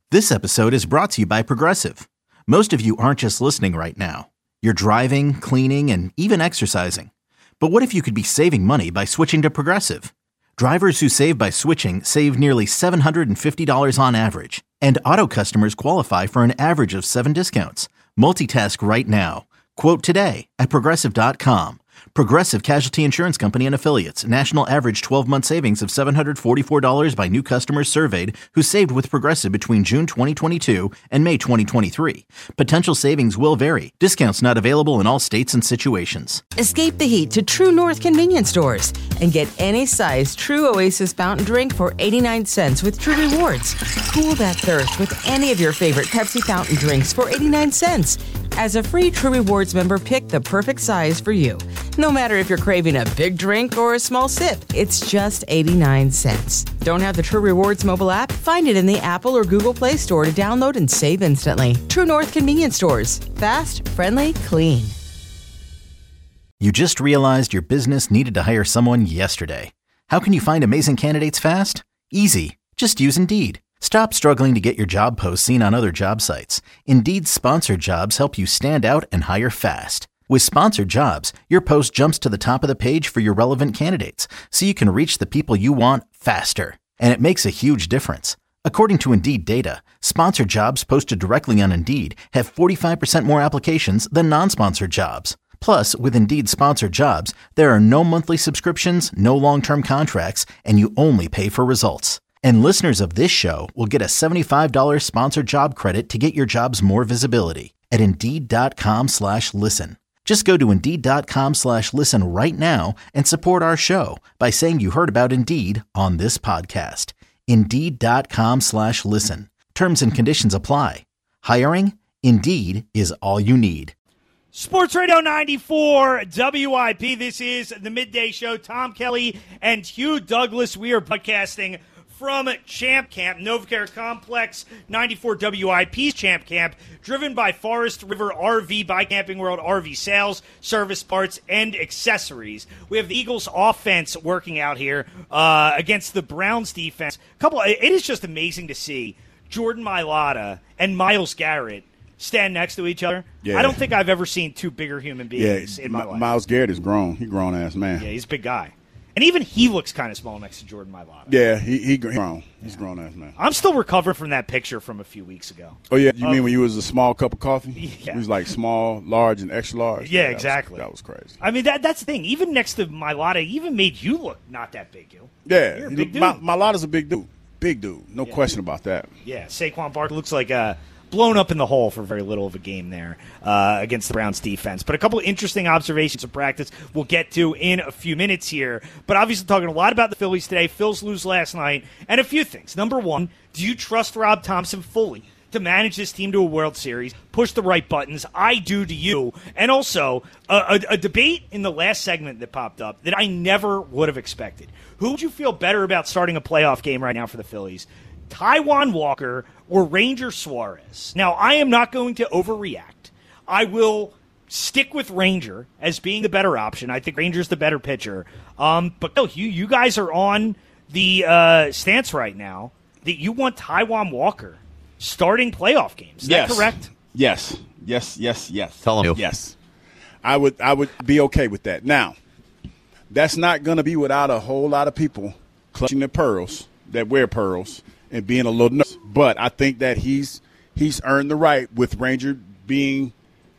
This episode is brought to you by Progressive. Most of you aren't just listening right now. You're driving, cleaning, and even exercising. But what if you could be saving money by switching to Progressive? Drivers who save by switching save nearly $750 on average. And auto customers qualify for an average of 7 discounts. Multitask right now. Quote today at Progressive.com. Progressive Casualty Insurance Company and Affiliates. National average 12-month savings of $744 by new customers surveyed who saved with Progressive between June 2022 and May 2023. Potential savings will vary. Discounts not available in all states and situations. Escape the heat to True North convenience stores and get any size True Oasis fountain drink for 89 cents with True Rewards. Cool that thirst with any of your favorite Pepsi fountain drinks for 89 cents. As a free True Rewards member, pick the perfect size for you. No matter if you're craving a big drink or a small sip, it's just 89 cents. Don't have the True Rewards mobile app? Find it in the Apple or Google Play Store to download and save instantly. True North convenience stores. Fast, friendly, clean. You just realized your business needed to hire someone yesterday. How can you find amazing candidates fast? Easy. Just use Indeed. Stop struggling to get your job posts seen on other job sites. Indeed's sponsored jobs help you stand out and hire fast. With sponsored jobs, your post jumps to the top of the page for your relevant candidates, so you can reach the people you want faster. And it makes a huge difference. According to Indeed data, sponsored jobs posted directly on Indeed have 45% more applications than non-sponsored jobs. Plus, with Indeed sponsored jobs, there are no monthly subscriptions, no long-term contracts, and you only pay for results. And listeners of this show will get a $75 sponsored job credit to get your jobs more visibility at Indeed.com/listen. Just go to Indeed.com/listen right now and support our show by saying you heard about Indeed on this podcast. Indeed.com/listen. Terms and conditions apply. Hiring? Indeed is all you need. Sports Radio 94 WIP. This is the Midday Show. Tom Kelly and Hugh Douglas. We are broadcasting from Champ Camp, Novacare Complex, 94 WIP's Champ Camp, driven by Forest River RV by Camping World RV sales, service parts, and accessories. We have the Eagles offense working out here against the Browns defense. It is just amazing to see Jordan Mailata and Myles Garrett stand next to each other. Yeah. I don't think I've ever seen two bigger human beings in my life. Myles Garrett is grown. He's a grown-ass man. Yeah, he's a big guy. And even he looks kind of small next to Jordan Mailata. Yeah, he's grown. He's grown ass man. I'm still recovering from that picture from a few weeks ago. Oh, yeah. You mean when you was a small cup of coffee? Yeah. He was like small, large, and extra large? Yeah, exactly. That was crazy. I mean, that's the thing. Even next to Mailata, he even made you look not that big, you. Yeah. You're a big dude. Mailata's a big dude. Big dude. No question about that. Yeah, Saquon Barkley looks like blown up in the hole for very little of a game there against the Browns defense. But a couple of interesting observations of practice we'll get to in a few minutes here. But obviously talking a lot about the Phillies today. Phils lose last night. And a few things. Number one, do you trust Rob Thompson fully to manage this team to a World Series, push the right buttons? I do to you. And also, a debate in the last segment that popped up that I never would have expected. Who would you feel better about starting a playoff game right now for the Phillies? Taijuan Walker or Ranger Suarez? Now, I am not going to overreact. I will stick with Ranger as being the better option. I think Ranger's the better pitcher. But no, you guys are on the stance right now that you want Taijuan Walker starting playoff games. Is that correct? Yes. Tell him. Yes. I would be okay with that. Now, that's not going to be without a whole lot of people clutching their pearls, that wear pearls, and being a little nervous. But I think that he's earned the right with Ranger being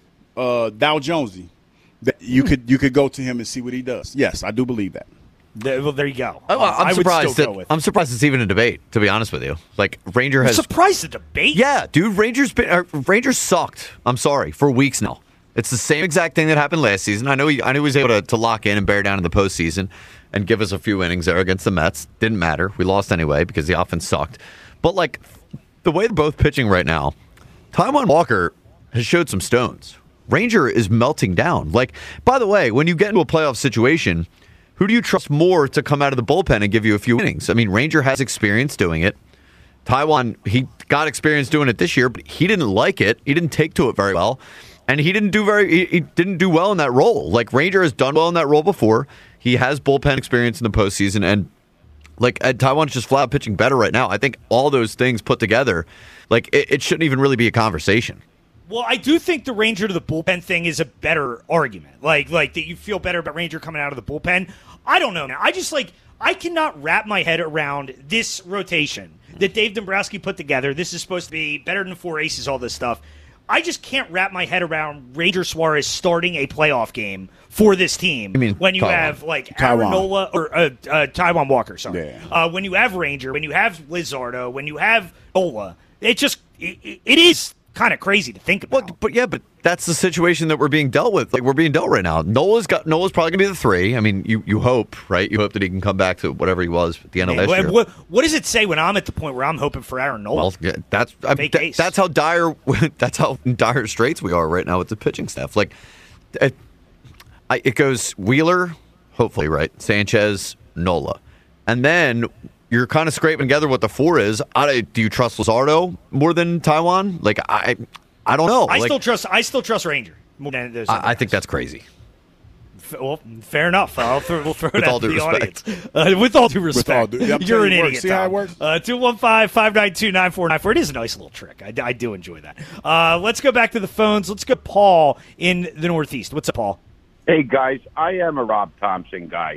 Dow Jonesy, that you could go to him and see what he does. Yes, I do believe that. Well, there you go. I'm surprised it's even a debate, to be honest with you. Like, Ranger has... Surprised the debate? Yeah, dude, Rangers sucked. I'm sorry, for weeks now. It's the same exact thing that happened last season. I know he was able to lock in and bear down in the postseason and give us a few innings there against the Mets. Didn't matter. We lost anyway because the offense sucked. But, like, the way they're both pitching right now, Taijuan Walker has showed some stones. Ranger is melting down. Like, by the way, when you get into a playoff situation, who do you trust more to come out of the bullpen and give you a few innings? I mean, Ranger has experience doing it. Taijuan, he got experience doing it this year, but he didn't like it. He didn't take to it very well. And he didn't do well in that role. Like, Ranger has done well in that role before. He has bullpen experience in the postseason, and Like Taiwan's just flat pitching better right now. I think all those things put together, like it shouldn't even really be a conversation. Well, I do think the Ranger to the bullpen thing is a better argument. Like that you feel better about Ranger coming out of the bullpen. I don't know now. I cannot wrap my head around this rotation that Dave Dombrowski put together. This is supposed to be better than 4 aces, all this stuff. I just can't wrap my head around Ranger Suarez starting a playoff game for this team when you have Aaron Nola or Taijuan Walker. Sorry, when you have Ranger, when you have Lizardo, when you have Nola, it is kind of crazy to think about. But that's the situation that we're being dealt with. Like we're being dealt right now. Nola's probably going to be the 3. I mean, you hope, right? You hope that he can come back to whatever he was at the end of last year. What does it say when I'm at the point where I'm hoping for Aaron Nola? Well, yeah, that's how dire straits we are right now with the pitching staff. Like it goes Wheeler, hopefully, right? Sanchez, Nola, and then you're kind of scraping together what the 4 is. Do you trust Lizardo more than Taijuan? Like I don't know. I still trust Ranger more than those. I think that's crazy. Well, fair enough. We'll throw it out to the respect. audience. With all due respect, you're an idiot. See how it works? 215-592-9494. It is a nice little trick. I do enjoy that. Let's go back to the phones. Let's go Paul in the Northeast. What's up, Paul? Hey, guys. I am a Rob Thompson guy.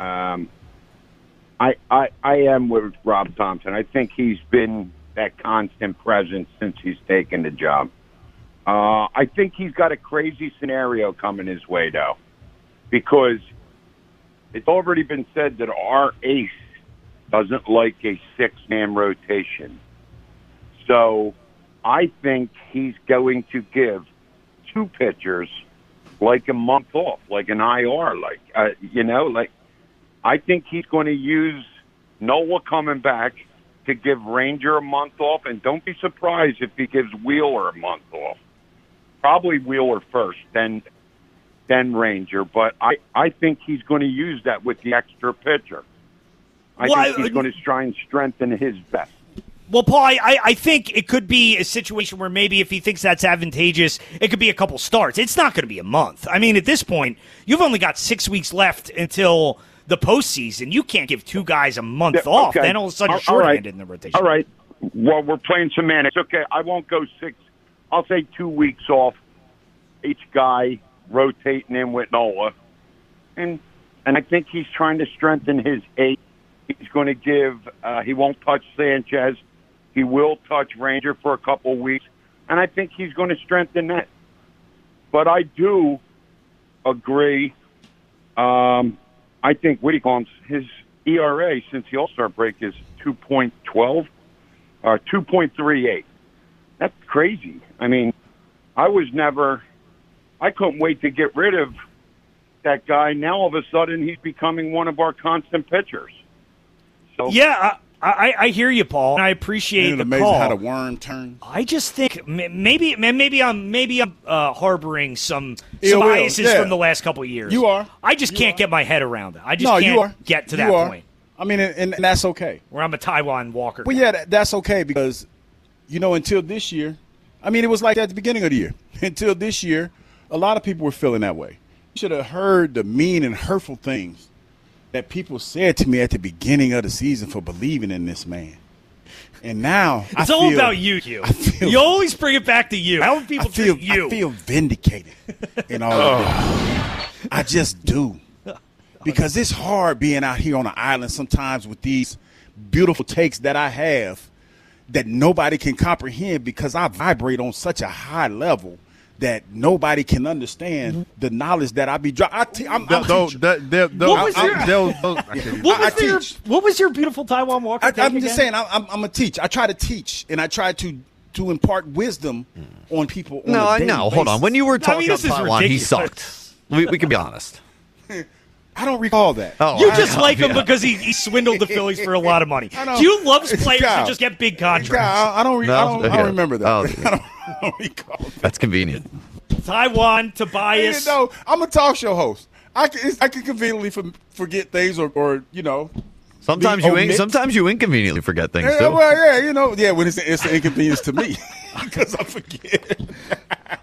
I am with Rob Thompson. I think he's been that constant presence since he's taken the job. I think he's got a crazy scenario coming his way, though, because it's already been said that our ace doesn't like a 6-man rotation. So I think he's going to give 2 pitchers like a month off, like an IR, I think he's going to use Nola coming back to give Ranger a month off, and don't be surprised if he gives Wheeler a month off. Probably Wheeler first, then Ranger, but I think he's going to use that with the extra pitcher. I think he's going to try and strengthen his best. Well, Paul, I think it could be a situation where maybe if he thinks that's advantageous, it could be a couple starts. It's not going to be a month. I mean, at this point, you've only got 6 weeks left until the postseason. You can't give 2 guys a month off. Then all of a sudden you're shorthanded in the rotation. All right. Well, we're playing semantics. Okay, I won't go 6. I'll say 2 weeks off. Each guy rotating in with Nola. And I think he's trying to strengthen his 8. He's going to give he won't touch Sanchez. He will touch Ranger for a couple of weeks. And I think he's going to strengthen that. But I do agree. I think his ERA since the All-Star break is 2.12 or 2.38. That's crazy. I mean, I couldn't wait to get rid of that guy. Now all of a sudden he's becoming one of our constant pitchers. So yeah, I hear you, Paul, and I appreciate Isn't it the amazing call. how the worm turns? I just think maybe I'm harboring some Ill will, biases from the last couple of years. You are. I just can't get my head around it. I just can't get to that point. I mean, and that's okay. Where I'm a Taijuan Walker. Well, yeah, that's okay because, until this year, I mean, it was like that at the beginning of the year. Until this year, a lot of people were feeling that way. You should have heard the mean and hurtful things that people said to me at the beginning of the season for believing in this man. And now it's all about you, Hugh. You always bring it back to you. How do people treat you? I feel vindicated in all of this. I just do. Because it's hard being out here on an island sometimes with these beautiful takes that I have that nobody can comprehend because I vibrate on such a high level that nobody can understand the knowledge that I be dropping. What was your beautiful Taijuan Walker? I'm just saying, I'm a teacher. I try to teach, and I try to impart wisdom on people. No, hold on. When you were talking about Taijuan, he sucked. We can be honest. I don't recall that. Oh, you just like him because he swindled the Phillies for a lot of money. Hugh loves players who just get big contracts. I don't remember that. I don't recall that. That's convenient. Taijuan, Tobias. No, I'm a talk show host. I can conveniently forget things or. Sometimes you inconveniently forget things too. Well, when it's an inconvenience to me because I forget.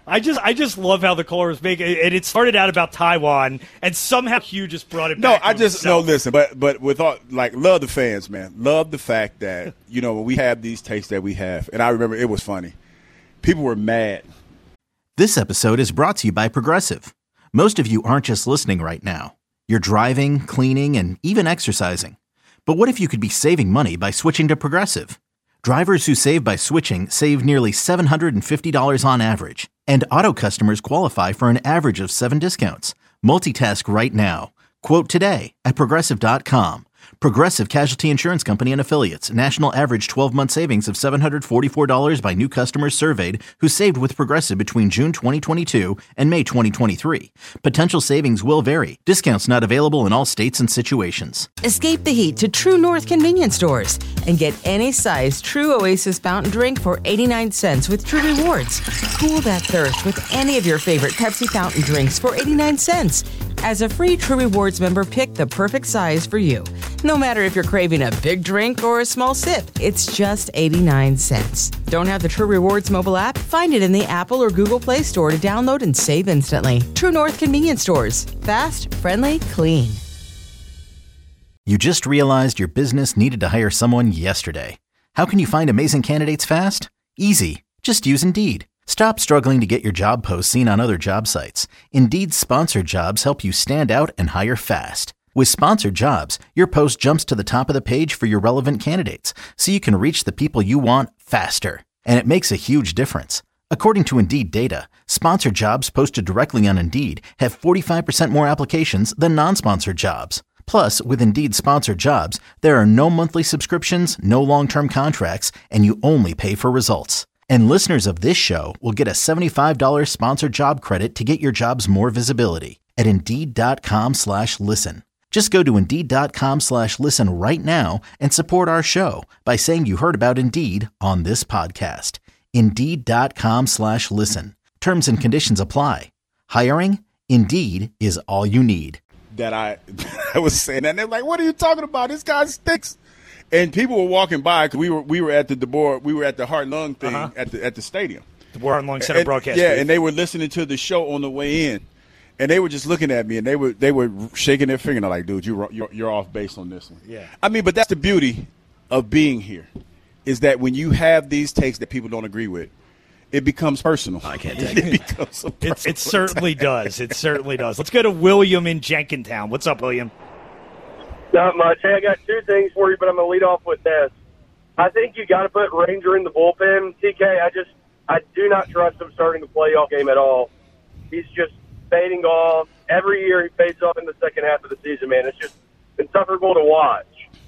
I just love how the callers make it. And it started out about Taiwan, and somehow Hugh just brought it back. No, I just no. Listen, but with all love the fans, man. Love the fact that when we have these takes that we have, and I remember it was funny. People were mad. This episode is brought to you by Progressive. Most of you aren't just listening right now. You're driving, cleaning, and even exercising. But what if you could be saving money by switching to Progressive? Drivers who save by switching save nearly $750 on average, and auto customers qualify for an average of 7 discounts. Multitask right now. Quote today at Progressive.com. Progressive Casualty Insurance Company and Affiliates. National average 12-month savings of $744 by new customers surveyed who saved with Progressive between June 2022 and May 2023. Potential savings will vary. Discounts not available in all states and situations. Escape the heat to True North convenience stores and get any size True Oasis fountain drink for 89 cents with True Rewards. Cool that thirst with any of your favorite Pepsi fountain drinks for 89 cents. As a free True Rewards member, pick the perfect size for you. No matter if you're craving a big drink or a small sip, it's just 89 cents. Don't have the True Rewards mobile app? Find it in the Apple or Google Play Store to download and save instantly. True North convenience stores. Fast, friendly, clean. You just realized your business needed to hire someone yesterday. How can you find amazing candidates fast? Easy. Just use Indeed. Stop struggling to get your job posts seen on other job sites. Indeed's sponsored jobs help you stand out and hire fast. With sponsored jobs, your post jumps to the top of the page for your relevant candidates, so you can reach the people you want faster. And it makes a huge difference. According to Indeed data, sponsored jobs posted directly on Indeed have 45% more applications than non-sponsored jobs. Plus, with Indeed sponsored jobs, there are no monthly subscriptions, no long-term contracts, and you only pay for results. And listeners of this show will get a $75 sponsored job credit to get your jobs more visibility at Indeed.com/listen. Just go to Indeed.com/listen right now and support our show by saying you heard about Indeed on this podcast. Indeed.com/listen. Terms and conditions apply. Hiring? Indeed is all you need. That I was saying, and they're like, "What are you talking about? This guy stinks." And people were walking by because we were at the Heart Lung thing at the stadium. The Heart Lung Center broadcast. Yeah, and they were listening to the show on the way in, and they were just looking at me, and they were shaking their finger like, "Dude, you're off base on this one." Yeah. I mean, but that's the beauty of being here, is that when you have these takes that people don't agree with, it becomes personal. I can't take it. It becomes It certainly does. It certainly does. Let's go to William in Jenkintown. What's up, William? Not much. Hey, I got 2 things for you, but I'm going to lead off with this. I think you got to put Ranger in the bullpen. TK, I do not trust him starting a playoff game at all. He's just fading off. Every year he fades off in the second half of the season, man. It's just insufferable to watch.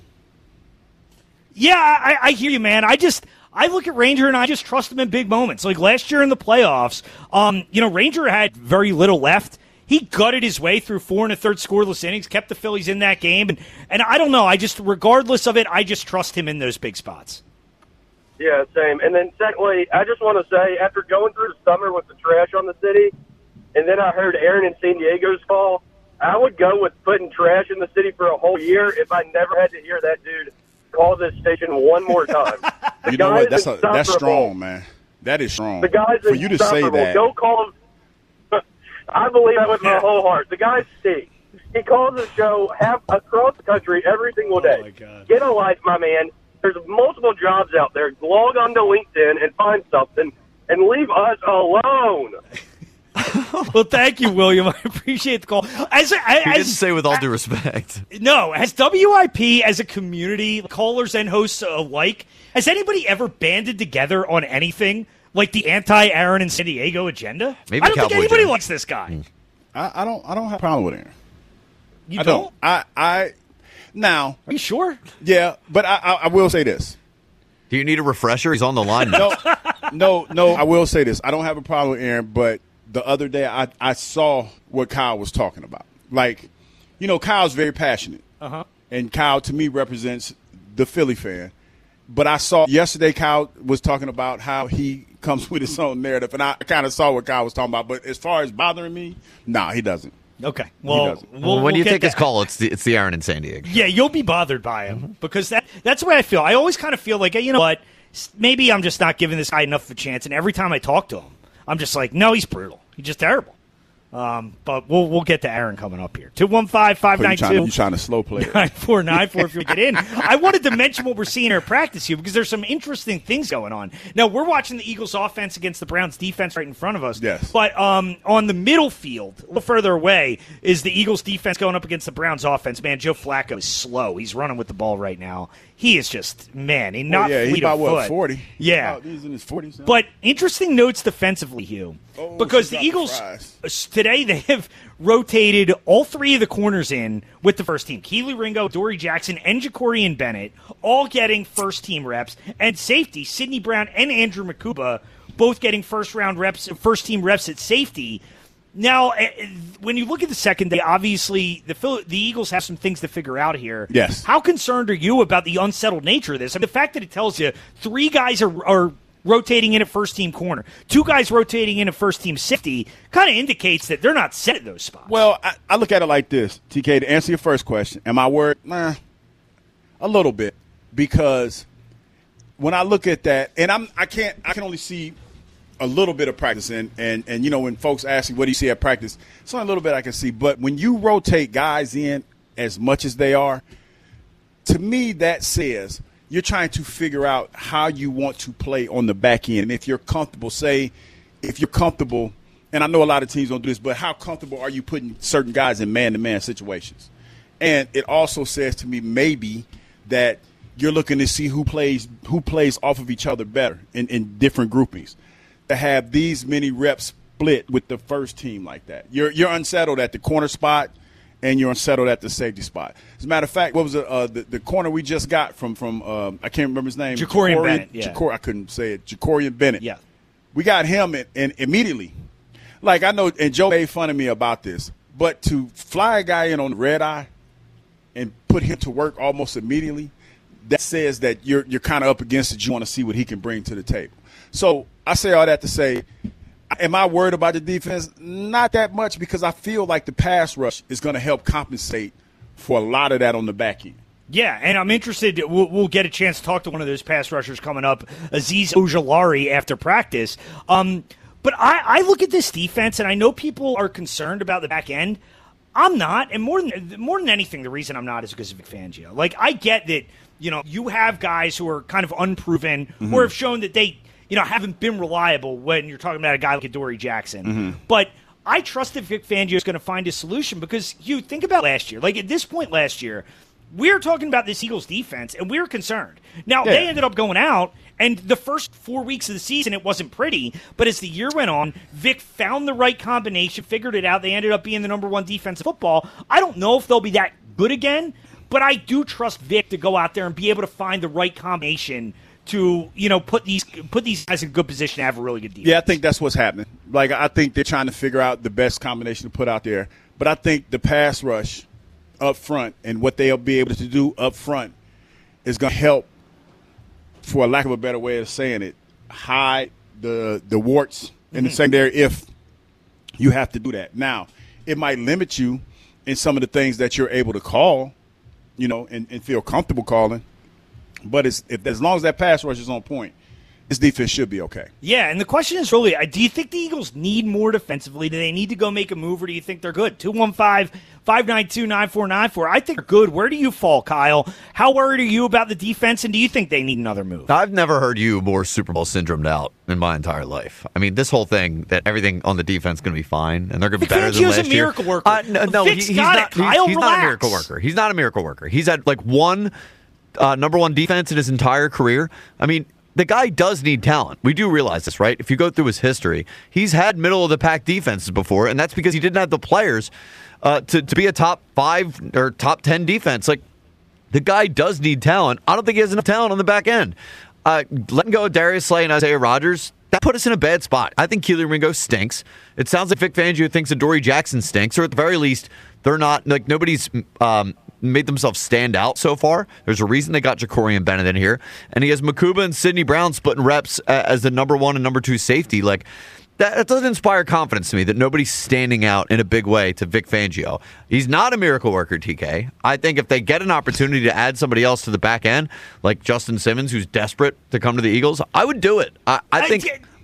Yeah, I hear you, man. I look at Ranger and I just trust him in big moments. Like last year in the playoffs, Ranger had very little left. He gutted his way through 4 1/3 scoreless innings, kept the Phillies in that game. And I don't know. Regardless of it, I just trust him in those big spots. Yeah, same. And then secondly, I just want to say, after going through the summer with the trash on the city, and then I heard Aaron in San Diego's call, I would go with putting trash in the city for a whole year if I never had to hear that dude call this station one more time. You know what? That's strong, man. That is strong. The guy's for you to say that. Go call him. I believe that with my whole heart. The guy's Steve. He calls the show across the country every single day. Oh my God. Get a life, my man. There's multiple jobs out there. Log on to LinkedIn and find something, and leave us alone. Well, thank you, William. I appreciate the call. He didn't say with all due respect. No, as WIP, as a community, callers and hosts alike, has anybody ever banded together on anything like the anti-Aaron and San Diego agenda? Maybe I don't think Cowboy anybody Jim. likes this guy. I don't have a problem with Aaron. You I don't. Now. Are you sure? Yeah, but I will say this. Do you need a refresher? He's on the line now. No. I will say this. I don't have a problem with Aaron, but the other day I saw what Kyle was talking about. Like, Kyle's very passionate. Uh-huh. And Kyle, to me, represents the Philly fan. But I saw yesterday Kyle was talking about how he comes with his own narrative, and I kind of saw what Kyle was talking about. But as far as bothering me, nah, he doesn't. Okay. Well, when you take his call, it's the Aaron in San Diego. Yeah, you'll be bothered by him because that's the way I feel. I always kind of feel like, you know what, maybe I'm just not giving this guy enough of a chance. And every time I talk to him, I'm just like, no, he's brutal. He's just terrible. But we'll get to Aaron coming up here. 215-592. You're trying to slow play it. 9494 if you get in. I wanted to mention what we're seeing here at practice here because there's some interesting things going on. Now, we're watching the Eagles offense against the Browns defense right in front of us. Yes. But on the middle field, a little further away, is the Eagles defense going up against the Browns offense. Man, Joe Flacco is slow. He's running with the ball right now. He is just, man, he's not fleet he's about, of foot. 40? Yeah. He's in his 40s now. But interesting notes defensively, Hugh. Because the Eagles, today they have rotated all three of the corners in with the first team. Keely Ringo, Dory Jackson, and Jacorian Bennett all getting first-team reps. And safety, Sidney Brown and Andrew Makuba both getting first-team reps at safety. Now, when you look at the second day, obviously the Eagles have some things to figure out here. Yes. How concerned are you about the unsettled nature of this? I mean, the fact that it tells you three guys are rotating in at first-team corner, two guys rotating in at first-team safety, kind of indicates that they're not set at those spots. Well, I look at it like this, TK, to answer your first question. Am I worried? A little bit, because when I look at that, and I can only see a little bit of practice, and you know, when folks ask me, what do you see at practice, it's only a little bit I can see. But when you rotate guys in as much as they are, to me that says you're trying to figure out how you want to play on the back end. And if you're comfortable, and I know a lot of teams don't do this, but how comfortable are you putting certain guys in man-to-man situations? And it also says to me maybe that you're looking to see who plays off of each other better in different groupings. To have these many reps split with the first team like that. You're unsettled at the corner spot, and you're unsettled at the safety spot. As a matter of fact, what was the corner we just got from I can't remember his name. Jacorian Bennett. Yeah. I couldn't say it. Jacorian Bennett. Yeah. We got him and immediately. Like, I know, and Joe made fun of me about this, but to fly a guy in on the red eye and put him to work almost immediately, that says that you're kind of up against it. You want to see what he can bring to the table. So I say all that to say, am I worried about the defense? Not that much, because I feel like the pass rush is going to help compensate for a lot of that on the back end. Yeah, and I'm interested. We'll get a chance to talk to one of those pass rushers coming up, Azeez Ojulari, after practice. But I look at this defense, and I know people are concerned about the back end. I'm not, and more than anything, the reason I'm not is because of Vic Fangio. Like, I get that, you know, you have guys who are kind of unproven or have shown that they, you know, haven't been reliable when you're talking about a guy like Dory Jackson. But I trust that Vic Fangio is going to find a solution, because you think about last year. Like, at this point last year, we were talking about this Eagles defense, and we were concerned. Now, they ended up going out, and the first 4 weeks of the season, it wasn't pretty. But as the year went on, Vic found the right combination, figured it out. They ended up being the number one defense in football. I don't know if they'll be that good again, but I do trust Vic to go out there and be able to find the right combination to, you know, put these guys in a good position to have a really good defense. Yeah, I think that's what's happening. Like, I think they're trying to figure out the best combination to put out there. But I think the pass rush up front and what they'll be able to do up front is going to help, for lack of a better way of saying it, hide the warts in the secondary if you have to do that. Now, it might limit you in some of the things that you're able to call, you know, and feel comfortable calling. But as long as that pass rush is on point, this defense should be okay. Yeah, and the question is really, do you think the Eagles need more defensively? Do they need to go make a move, or do you think they're good? 215-592-9494. I think they're good. Where do you fall, Kyle? How worried are you about the defense, and do you think they need another move? I've never heard you more Super Bowl syndromed out in my entire life. I mean, this whole thing that everything on the defense is going to be fine, and they're going to be better than last year. He's a miracle worker. No, he's not. Kyle, he's not a miracle worker. He's not a miracle worker. He's had like one number one defense in his entire career. I mean, the guy does need talent. We do realize this, right? If you go through his history, he's had middle-of-the-pack defenses before, and that's because he didn't have the players to be a top 5 or top 10 defense. Like, the guy does need talent. I don't think he has enough talent on the back end. Letting go of Darius Slay and Isaiah Rodgers, that put us in a bad spot. I think Keely Ringo stinks. It sounds like Vic Fangio thinks Adoree Jackson stinks, or at the very least, they're not, like, nobody's made themselves stand out so far. There's a reason they got Jacorian Bennett in here. And he has Makuba and Sidney Brown splitting reps as the number 1 and number 2 safety. Like, that doesn't inspire confidence to me that nobody's standing out in a big way to Vic Fangio. He's not a miracle worker, TK. I think if they get an opportunity to add somebody else to the back end, like Justin Simmons, who's desperate to come to the Eagles, I would do it. I think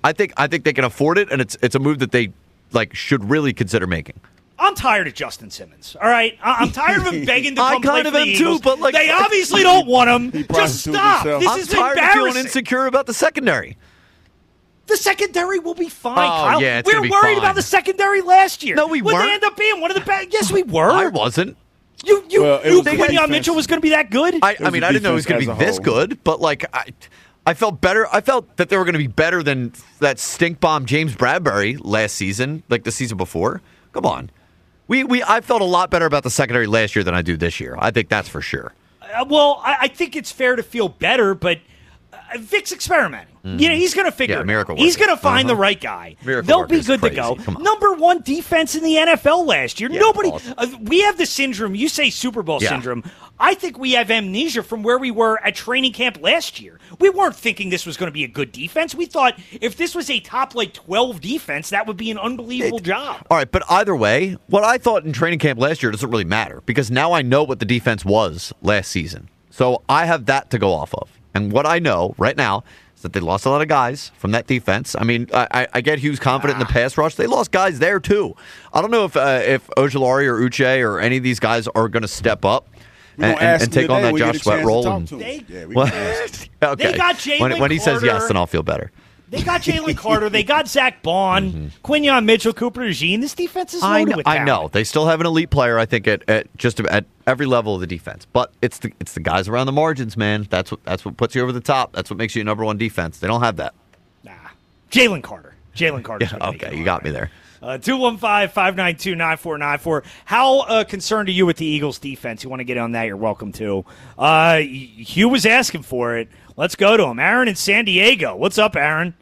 I think they can afford it, and it's a move that they should really consider making. I'm tired of Justin Simmons. All right, I'm tired of him begging to come play for the Eagles. Too, but they obviously don't want him. Just stop. This is tired embarrassing. of feeling insecure about the secondary. The secondary will be fine, Oh, Kyle. yeah, it's we were gonna be worried fine. about the secondary last year. No, we Would weren't. they end up being one of the best? Yes, we were. I wasn't. You was Quinyon defense. Mitchell was going to be that good? I mean, I didn't know he was going to be this good, but I felt better. I felt that they were going to be better than that stink bomb James Bradbury last season, like the season before. Come on. I felt a lot better about the secondary last year than I do this year. I think that's for sure. I think it's fair to feel better, but Vic's experimenting. He's going to figure it miracle out. He's worker. going to find the right guy. Miracle They'll worker be is good crazy. to go. Come on. Number 1 defense in the NFL last year. Yeah, Nobody. awesome. We have the syndrome. You say Super Bowl syndrome. I think we have amnesia from where we were at training camp last year. We weren't thinking this was going to be a good defense. We thought if this was a top 12 defense, that would be an unbelievable job. All right, but either way, what I thought in training camp last year doesn't really matter because now I know what the defense was last season. So I have that to go off of. And what I know right now is that they lost a lot of guys from that defense. I mean, I get Hughes confident in the pass rush. They lost guys there, too. I don't know if Ojulari or Uche or any of these guys are going to step up and take on that Josh Sweat role. They Okay. They got Jalen when he says yes, Carter. then I'll feel better. They got Jalen Carter. They got Zach Bond, Quinyon Mitchell, Cooper DeJean. This defense is loaded with talent. I know. They still have an elite player, I think, at just at every level of the defense. But it's the guys around the margins, man. That's what puts you over the top. That's what makes you a number 1 defense. They don't have that. Nah. Jalen Carter. Jalen Carter. Yeah, okay, you got me there. 215-592-9494. How concerned are you with the Eagles' defense? You want to get on that, you're welcome to. Hugh was asking for it. Let's go to him. Aaron in San Diego. What's up, Aaron?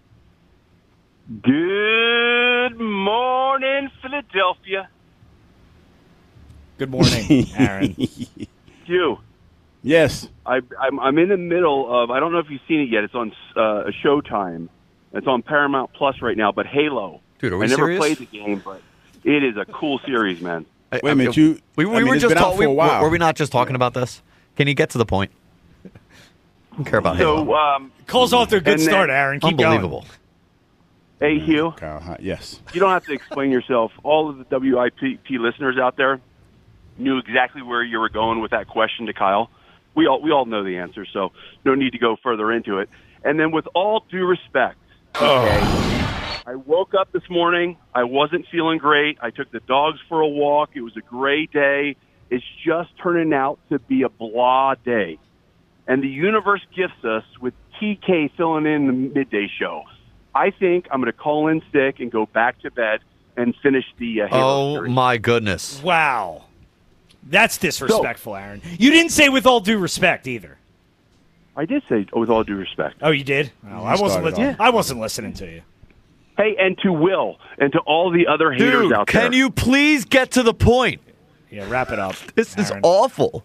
Good morning, Philadelphia. Good morning, Aaron. Hugh. Yes. I'm in the middle of, I don't know if you've seen it yet. It's on Showtime. It's on Paramount Plus right now, but Halo. Dude, are we I never serious? played the game, but it is a cool series, man. Wait a minute, we were it's just been out for a while. Were we not just talking about this? Can you get to the point? I don't care about Halo. So, Calls off to a good and then- start, Aaron. Keep Unbelievable. hey, Hugh, Kyle, yes. you don't have to explain yourself. All of the WIP listeners out there knew exactly where you were going with that question to Kyle. We all know the answer, so no need to go further into it. And then with all due respect, okay, I woke up this morning. I wasn't feeling great. I took the dogs for a walk. It was a gray day. It's just turning out to be a blah day. And the universe gifts us with TK filling in the midday show. I think I'm going to call in sick and go back to bed and finish the Halo Oh, series. my goodness. Wow. That's disrespectful, Aaron. You didn't say with all due respect either. I did say with all due respect. Oh, you did? Oh, I wasn't started listening. off. I wasn't listening to you. Hey, and to Will and to all the other haters Dude, out there. can you please get to the point? Yeah, wrap it up. This is Aaron. awful.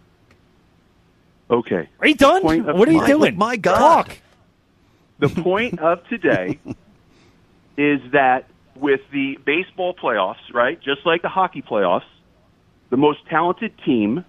Okay. Are you done? Point of- What are you My- doing? my God. Talk. The point of today is that with the baseball playoffs, right, just like the hockey playoffs, the most talented team.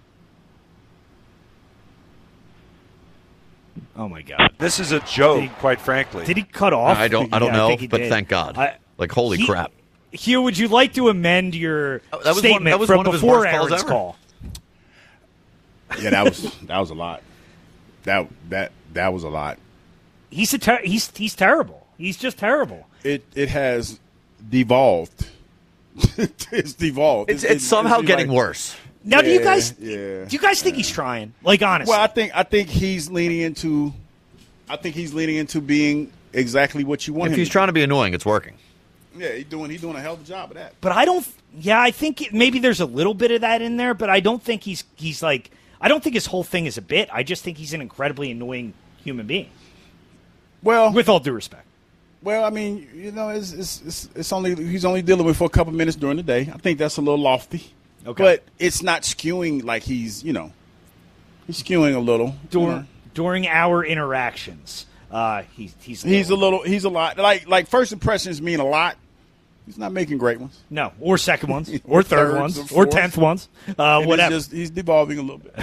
Oh, my God. This is a joke, Did he- quite frankly. Did he cut off? I don't Yeah, know, think he but did. thank God. Holy he- crap. Hugh, would you like to amend your That was statement that was from one of his before worst calls Aaron's ever. call? Yeah, that was a lot. That was a lot. He's he's terrible. He's just terrible. It has devolved. It's devolved. It's somehow getting like- worse. Now, do you Yeah, guys yeah. do you guys think he's trying? Like, honestly, Well, I think he's leaning into. I think he's leaning into being exactly what you want If him. he's trying to be annoying, it's working. Yeah, he's doing a hell of a job of that. but I don't. Yeah, I think maybe there's a little bit of that in there, but I don't think he's like. I don't think his whole thing is a bit. I just think he's an incredibly annoying human being. Well, With all due respect. I mean, it's only he's only dealing with for a couple minutes during the day. I think that's a little lofty. Okay. But it's not skewing like he's he's skewing a little. During our interactions, he's He's a lot. Like first impressions mean a lot, He's not making great ones. No, or second ones, or third ones, or 10th ones, whatever. He's devolving a little bit.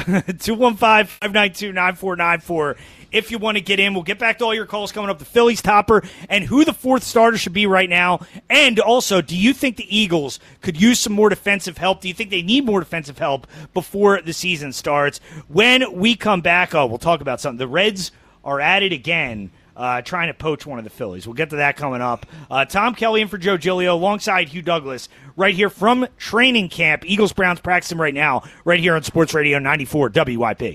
215-592-9494. If you want to get in, we'll get back to all your calls coming up. The Phillies topper and who the fourth starter should be right now. And also, do you think the Eagles could use some more defensive help? Do you think they need more defensive help before the season starts? When we come back, we'll talk about something. The Reds are at it again. Trying to poach one of the Phillies. We'll get to that coming up. Tom Kelly in for Joe Giglio alongside Hugh Douglas right here from training camp. Eagles-Browns practicing right now right here on Sports Radio 94 WIP.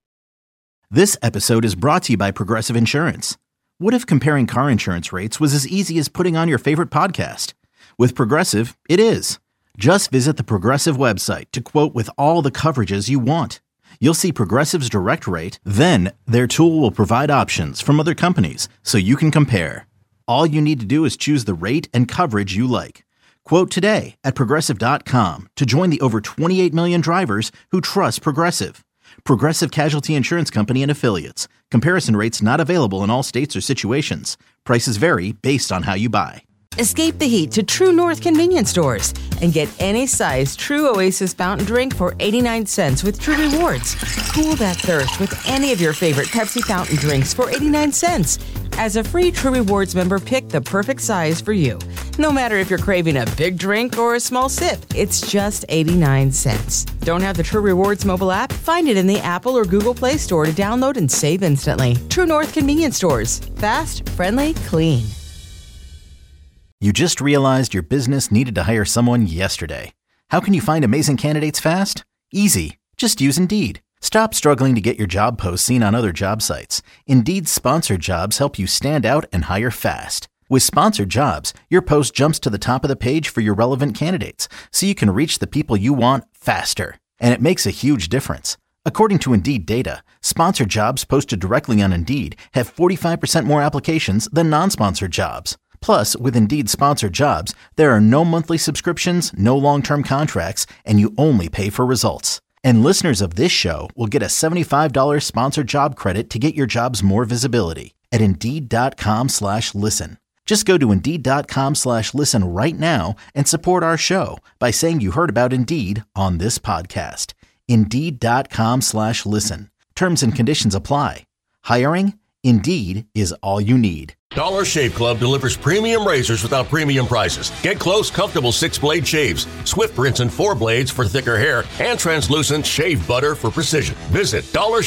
This episode is brought to you by Progressive Insurance. What if comparing car insurance rates was as easy as putting on your favorite podcast? With Progressive, it is. Just visit the Progressive website to quote with all the coverages you want. You'll see Progressive's direct rate, then their tool will provide options from other companies so you can compare. All you need to do is choose the rate and coverage you like. Quote today at Progressive.com to join the over 28 million drivers who trust Progressive. Progressive Casualty Insurance Company and Affiliates. Comparison rates not available in all states or situations. Prices vary based on how you buy. Escape the heat to True North convenience stores and get any size True Oasis fountain drink for 89 cents with True Rewards. Cool that thirst with any of your favorite Pepsi fountain drinks for 89 cents. As a free True Rewards member, pick the perfect size for you. No matter if you're craving a big drink or a small sip, it's just 89 cents. Don't have the True Rewards mobile app? Find it in the Apple or Google Play Store to download and save instantly. True North convenience stores. Fast, friendly, clean. You just realized your business needed to hire someone yesterday. How can you find amazing candidates fast? Easy. Just use Indeed. Stop struggling to get your job posts seen on other job sites. Indeed's sponsored jobs help you stand out and hire fast. With sponsored jobs, your post jumps to the top of the page for your relevant candidates, so you can reach the people you want faster. And it makes a huge difference. According to Indeed data, sponsored jobs posted directly on Indeed have 45% more applications than non-sponsored jobs. Plus, with Indeed sponsored jobs, there are no monthly subscriptions, no long-term contracts, and you only pay for results. And listeners of this show will get a $75 sponsored job credit to get your jobs more visibility at Indeed.com/listen. Just go to Indeed.com/listen right now and support our show by saying you heard about Indeed on this podcast. Indeed.com/listen. Terms and conditions apply. Hiring? Indeed is all you need. Dollar Shave Club delivers premium razors without premium prices. Get close, comfortable 6-blade shaves, swift rinse and 4 blades for thicker hair, and translucent shave butter for precision. Visit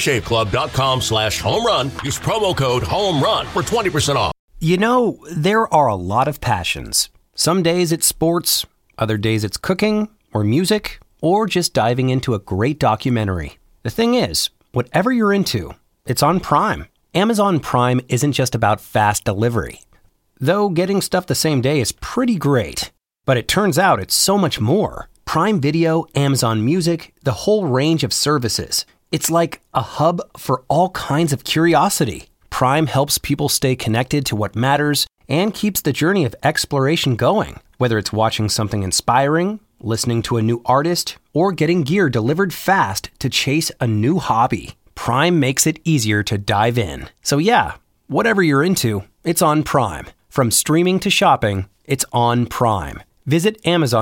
dollarshaveclub.com/home-run. Use promo code HOME-RUN for 20% off. You know, there are a lot of passions. Some days it's sports, other days it's cooking or music, or just diving into a great documentary. The thing is, whatever you're into, it's on Prime. Amazon Prime isn't just about fast delivery. Though getting stuff the same day is pretty great. But it turns out it's so much more. Prime Video, Amazon Music, the whole range of services. It's like a hub for all kinds of curiosity. Prime helps people stay connected to what matters and keeps the journey of exploration going. Whether it's watching something inspiring, listening to a new artist, or getting gear delivered fast to chase a new hobby. Prime makes it easier to dive in. So yeah, whatever you're into, it's on Prime. From streaming to shopping, it's on Prime. Visit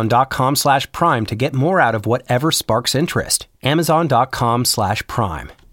Amazon.com/Prime to get more out of whatever sparks interest. Amazon.com/Prime.